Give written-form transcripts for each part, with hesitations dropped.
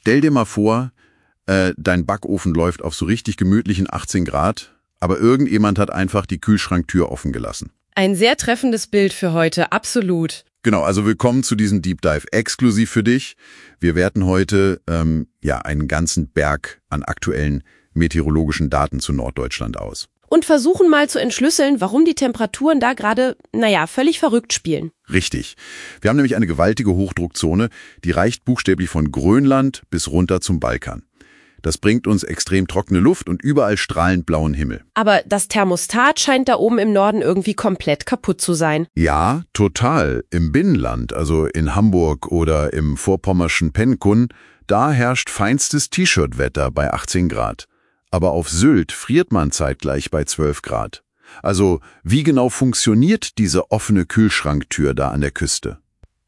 Stell dir mal vor, dein Backofen läuft auf so richtig gemütlichen 18 Grad, aber irgendjemand hat einfach die Kühlschranktür offen gelassen. Ein sehr treffendes Bild für heute, absolut. Genau, also willkommen zu diesem Deep Dive exklusiv für dich. Wir werten heute einen ganzen Berg an aktuellen meteorologischen Daten zu Norddeutschland aus. Und versuchen mal zu entschlüsseln, warum die Temperaturen da gerade, völlig verrückt spielen. Richtig. Wir haben nämlich eine gewaltige Hochdruckzone, die reicht buchstäblich von Grönland bis runter zum Balkan. Das bringt uns extrem trockene Luft und überall strahlend blauen Himmel. Aber das Thermostat scheint da oben im Norden irgendwie komplett kaputt zu sein. Ja, total. Im Binnenland, also in Hamburg oder im vorpommerschen Penkun, da herrscht feinstes T-Shirt-Wetter bei 18 Grad. Aber auf Sylt friert man zeitgleich bei 12 Grad. Also, wie genau funktioniert diese offene Kühlschranktür da an der Küste?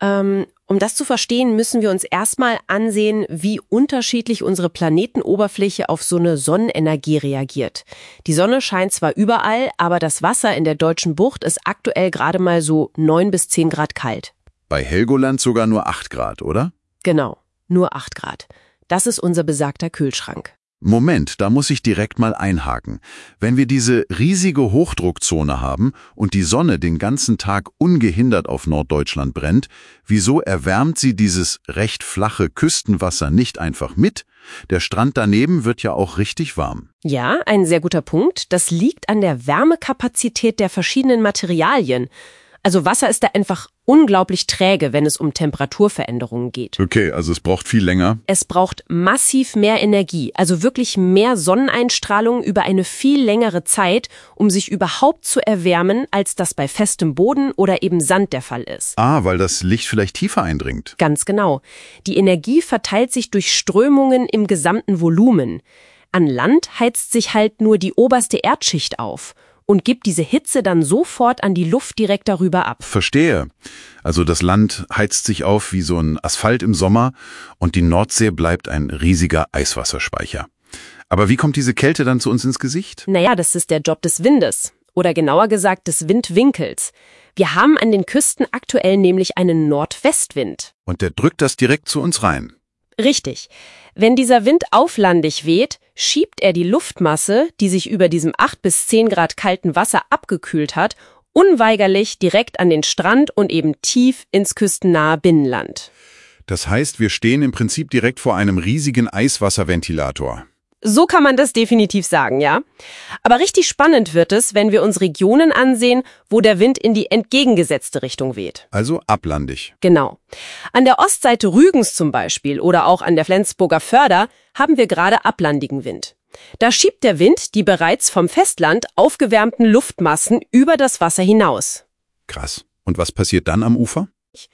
Um das zu verstehen, müssen wir uns erstmal ansehen, wie unterschiedlich unsere Planetenoberfläche auf so eine Sonnenenergie reagiert. Die Sonne scheint zwar überall, aber das Wasser in der Deutschen Bucht ist aktuell gerade mal so 9 bis 10 Grad kalt. Bei Helgoland sogar nur 8 Grad, oder? Genau, nur 8 Grad. Das ist unser besagter Kühlschrank. Moment, da muss ich direkt mal einhaken. Wenn wir diese riesige Hochdruckzone haben und die Sonne den ganzen Tag ungehindert auf Norddeutschland brennt, wieso erwärmt sie dieses recht flache Küstenwasser nicht einfach mit? Der Strand daneben wird ja auch richtig warm. Ja, ein sehr guter Punkt. Das liegt an der Wärmekapazität der verschiedenen Materialien. Also Wasser ist da einfach unglaublich träge, wenn es um Temperaturveränderungen geht. Okay, also es braucht viel länger. Es braucht massiv mehr Energie, also wirklich mehr Sonneneinstrahlung über eine viel längere Zeit, um sich überhaupt zu erwärmen, als das bei festem Boden oder eben Sand der Fall ist. Ah, weil das Licht vielleicht tiefer eindringt. Ganz genau. Die Energie verteilt sich durch Strömungen im gesamten Volumen. An Land heizt sich halt nur die oberste Erdschicht auf und gibt diese Hitze dann sofort an die Luft direkt darüber ab. Verstehe. Also das Land heizt sich auf wie so ein Asphalt im Sommer und die Nordsee bleibt ein riesiger Eiswasserspeicher. Aber wie kommt diese Kälte dann zu uns ins Gesicht? Das ist der Job des Windes. Oder genauer gesagt des Windwinkels. Wir haben an den Küsten aktuell nämlich einen Nordwestwind. Und der drückt das direkt zu uns rein. Richtig. Wenn dieser Wind auflandig weht, schiebt er die Luftmasse, die sich über diesem 8 bis 10 Grad kalten Wasser abgekühlt hat, unweigerlich direkt an den Strand und eben tief ins küstennahe Binnenland. Das heißt, wir stehen im Prinzip direkt vor einem riesigen Eiswasserventilator. So kann man das definitiv sagen, ja. Aber richtig spannend wird es, wenn wir uns Regionen ansehen, wo der Wind in die entgegengesetzte Richtung weht. Also ablandig. Genau. An der Ostseite Rügens zum Beispiel oder auch an der Flensburger Förder haben wir gerade ablandigen Wind. Da schiebt der Wind die bereits vom Festland aufgewärmten Luftmassen über das Wasser hinaus. Krass. Und was passiert dann am Ufer?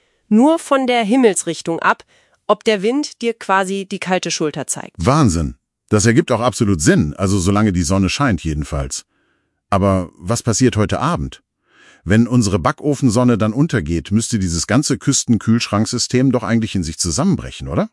Nur von der Himmelsrichtung ab, ob der Wind dir quasi die kalte Schulter zeigt. Wahnsinn. Das ergibt auch absolut Sinn, also solange die Sonne scheint jedenfalls. Aber was passiert heute Abend? Wenn unsere Backofensonne dann untergeht, müsste dieses ganze Küstenkühlschranksystem doch eigentlich in sich zusammenbrechen, oder?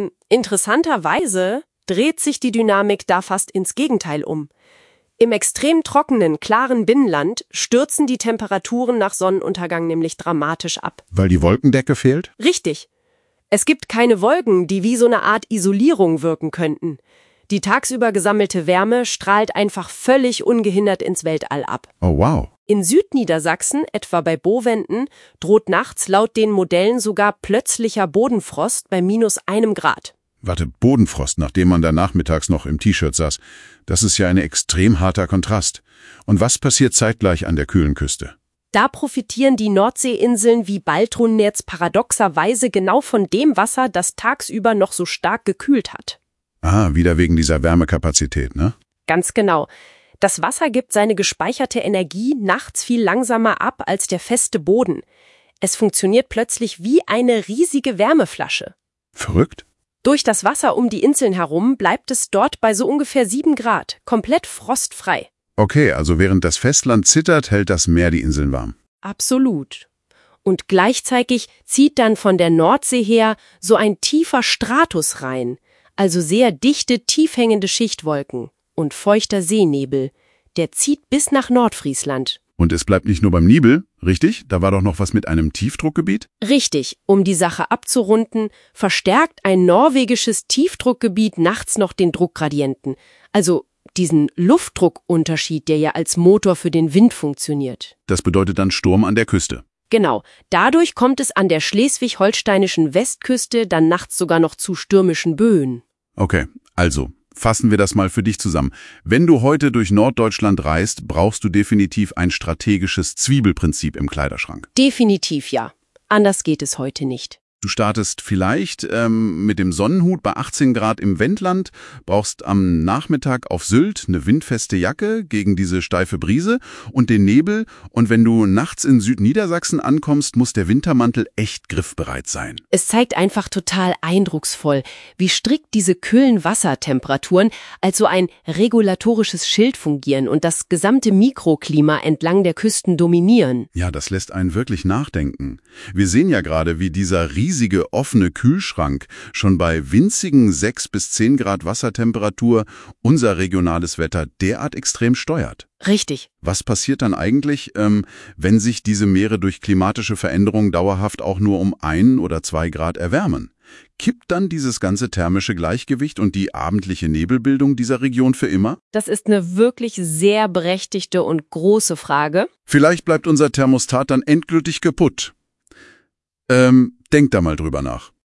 Interessanterweise dreht sich die Dynamik da fast ins Gegenteil um. Im extrem trockenen, klaren Binnenland stürzen die Temperaturen nach Sonnenuntergang nämlich dramatisch ab. Weil die Wolkendecke fehlt? Richtig. Es gibt keine Wolken, die wie so eine Art Isolierung wirken könnten. Die tagsüber gesammelte Wärme strahlt einfach völlig ungehindert ins Weltall ab. Oh wow. In Südniedersachsen, etwa bei Bovenden, droht nachts laut den Modellen sogar plötzlicher Bodenfrost bei -1 Grad. Warte, Bodenfrost, nachdem man da nachmittags noch im T-Shirt saß. Das ist ja ein extrem harter Kontrast. Und was passiert zeitgleich an der kühlen Küste? Da profitieren die Nordseeinseln wie Baltrum jetzt paradoxerweise genau von dem Wasser, das tagsüber noch so stark gekühlt hat. Ah, wieder wegen dieser Wärmekapazität, ne? Ganz genau. Das Wasser gibt seine gespeicherte Energie nachts viel langsamer ab als der feste Boden. Es funktioniert plötzlich wie eine riesige Wärmeflasche. Verrückt? Durch das Wasser um die Inseln herum bleibt es dort bei so ungefähr 7 Grad, komplett frostfrei. Okay, also während das Festland zittert, hält das Meer die Inseln warm. Absolut. Und gleichzeitig zieht dann von der Nordsee her so ein tiefer Stratus rein, also sehr dichte, tiefhängende Schichtwolken und feuchter Seenebel. Der zieht bis nach Nordfriesland. Und es bleibt nicht nur beim Nibel, richtig? Da war doch noch was mit einem Tiefdruckgebiet? Richtig, um die Sache abzurunden, verstärkt ein norwegisches Tiefdruckgebiet nachts noch den Druckgradienten. Also diesen Luftdruckunterschied, der ja als Motor für den Wind funktioniert. Das bedeutet dann Sturm an der Küste. Genau, dadurch kommt es an der schleswig-holsteinischen Westküste dann nachts sogar noch zu stürmischen Böen. Okay, also fassen wir das mal für dich zusammen. Wenn du heute durch Norddeutschland reist, brauchst du definitiv ein strategisches Zwiebelprinzip im Kleiderschrank. Definitiv ja. Anders geht es heute nicht. Du startest vielleicht mit dem Sonnenhut bei 18 Grad im Wendland, brauchst am Nachmittag auf Sylt eine windfeste Jacke gegen diese steife Brise und den Nebel. Und wenn du nachts in Südniedersachsen ankommst, muss der Wintermantel echt griffbereit sein. Es zeigt einfach total eindrucksvoll, wie strikt diese kühlen Wassertemperaturen als so ein regulatorisches Schild fungieren und das gesamte Mikroklima entlang der Küsten dominieren. Ja, das lässt einen wirklich nachdenken. Wir sehen ja gerade, wie dieser riesige offene Kühlschrank schon bei winzigen 6 bis 10 Grad Wassertemperatur unser regionales Wetter derart extrem steuert. Richtig. Was passiert dann eigentlich, wenn sich diese Meere durch klimatische Veränderungen dauerhaft auch nur um 1 oder 2 Grad erwärmen? Kippt dann dieses ganze thermische Gleichgewicht und die abendliche Nebelbildung dieser Region für immer? Das ist eine wirklich sehr berechtigte und große Frage. Vielleicht bleibt unser Thermostat dann endgültig kaputt. Denk da mal drüber nach.